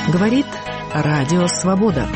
Говорит Радио Свобода.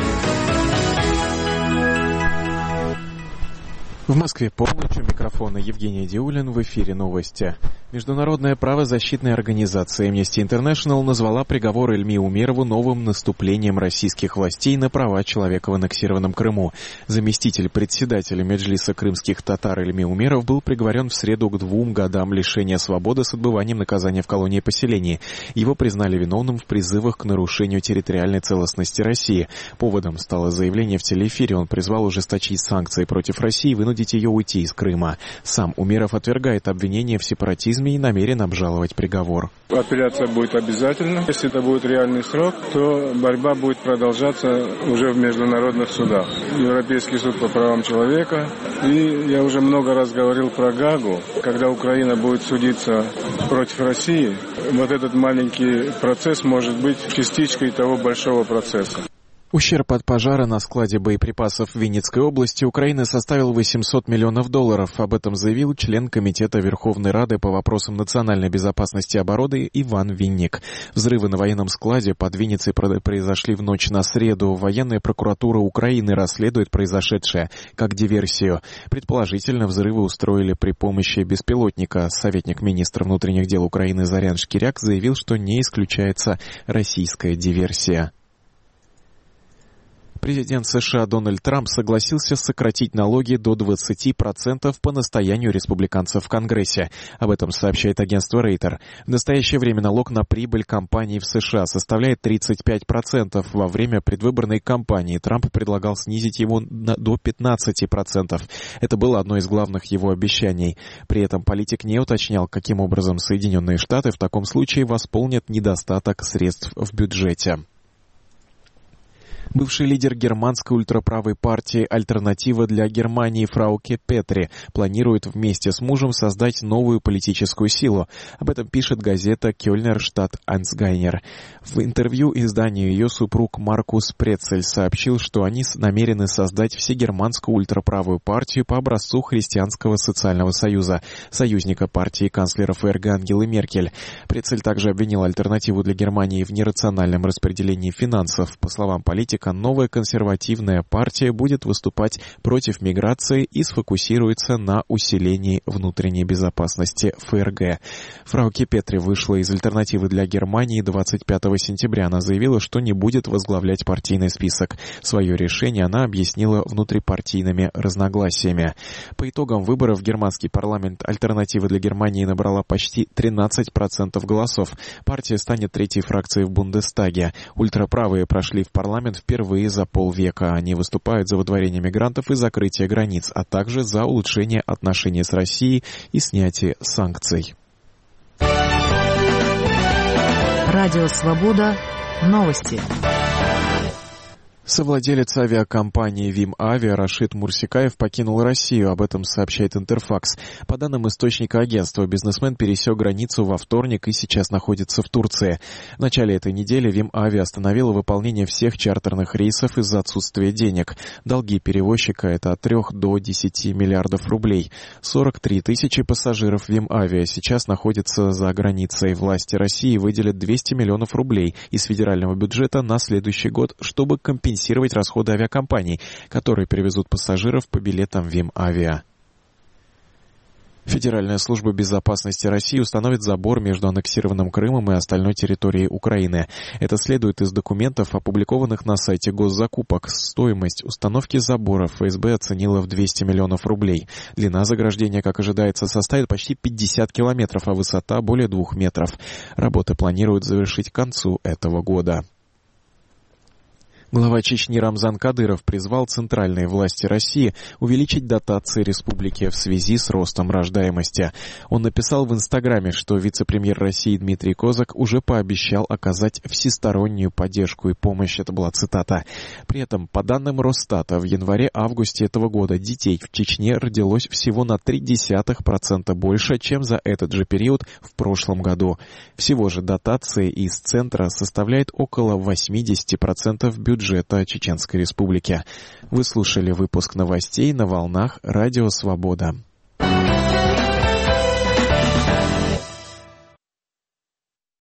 В Москве полночь, у микрофона Евгений Диулин, в эфире новости. Международная правозащитная организация Amnesty International назвала приговор Ильми Умерову новым наступлением российских властей на права человека в аннексированном Крыму. Заместитель председателя Меджлиса крымских татар Ильми Умеров был приговорен в среду к 2 годам лишения свободы с отбыванием наказания в колонии поселения. Его признали виновным в призывах к нарушению территориальной целостности России. Поводом стало заявление в телеэфире. Он призвал ужесточить санкции против России и вынудить ее уйти из Крыма. Сам Умеров отвергает обвинения в сепаратизме и намерен обжаловать приговор. Апелляция будет обязательна. Если это будет реальный срок, то борьба будет продолжаться уже в международных судах. Европейский суд по правам человека. И я уже много раз говорил про Гаагу. Когда Украина будет судиться против России, вот этот маленький процесс может быть частичкой того большого процесса. Ущерб от пожара на складе боеприпасов в Винницкой области Украины составил $800 миллионов. Об этом заявил член Комитета Верховной Рады по вопросам национальной безопасности и обороны Иван Винник. Взрывы на военном складе под Винницей произошли в ночь на среду. Военная прокуратура Украины расследует произошедшее как диверсию. Предположительно, взрывы устроили при помощи беспилотника. Советник министра внутренних дел Украины Зорян Шкиряк заявил, что не исключается российская диверсия. Президент США Дональд Трамп согласился сократить налоги до 20% по настоянию республиканцев в Конгрессе. Об этом сообщает агентство Рейтер. В настоящее время налог на прибыль компаний в США составляет 35%. Во время предвыборной кампании Трамп предлагал снизить его до 15%. Это было одно из главных его обещаний. При этом политик не уточнял, каким образом Соединенные Штаты в таком случае восполнят недостаток средств в бюджете. Бывший лидер германской ультраправой партии «Альтернатива для Германии» Фрауке Петри планирует вместе с мужем создать новую политическую силу. Об этом пишет газета «Кёльнер Штадт-Ансгайнер». В интервью изданию ее супруг Маркус Прецель сообщил, что они намерены создать всегерманскую ультраправую партию по образцу Христианского социального союза, союзника партии канцлера ФРГ Ангелы Меркель. Прецель также обвинил «Альтернативу для Германии» в нерациональном распределении финансов. По словам политика, новая консервативная партия будет выступать против миграции и сфокусируется на усилении внутренней безопасности ФРГ. Фрауке Петри вышла из «Альтернативы для Германии» 25 сентября. Она заявила, что не будет возглавлять партийный список. Свое решение она объяснила внутрипартийными разногласиями. По итогам выборов германский парламент «Альтернатива для Германии» набрала почти 13% голосов. Партия станет третьей фракцией в Бундестаге. Ультраправые прошли в парламент впервые за полвека. Они выступают за выдворение мигрантов и закрытие границ, а также за улучшение отношений с Россией и снятие санкций. Радио Свобода. Новости. Совладелец авиакомпании ВИМ Авиа Рашид Мурсикаев покинул Россию. Об этом сообщает Интерфакс. По данным источника агентства, бизнесмен пересек границу во вторник и сейчас находится в Турции. В начале этой недели ВИМ Авиа остановила выполнение всех чартерных рейсов из-за отсутствия денег. Долги перевозчика — это от 3 до 10 миллиардов рублей. 43 тысячи пассажиров ВИМ Авиа сейчас находятся за границей. Власти России выделят 200 миллионов рублей из федерального бюджета на следующий год, чтобы компенсировать расходы авиакомпаний, которые перевезут пассажиров по билетам ВИМ Авиа. Федеральная служба безопасности России установит забор между аннексированным Крымом и остальной территорией Украины. Это следует из документов, опубликованных на сайте госзакупок. Стоимость установки забора ФСБ оценила в 200 миллионов рублей. Длина заграждения, как ожидается, составит почти 50 километров, а высота более 2 метров. Работы планируют завершить к концу этого года. Глава Чечни Рамзан Кадыров призвал центральные власти России увеличить дотации республике в связи с ростом рождаемости. Он написал в Инстаграме, что вице-премьер России Дмитрий Козак уже пообещал оказать всестороннюю поддержку и помощь. Это была цитата. При этом, по данным Росстата, в январе-августе этого года детей в Чечне родилось всего на 0,3% больше, чем за этот же период в прошлом году. Всего же дотации из центра составляют около 80% бюджета Чеченской Республики. Вы слушали выпуск новостей на волнах Радио Свобода.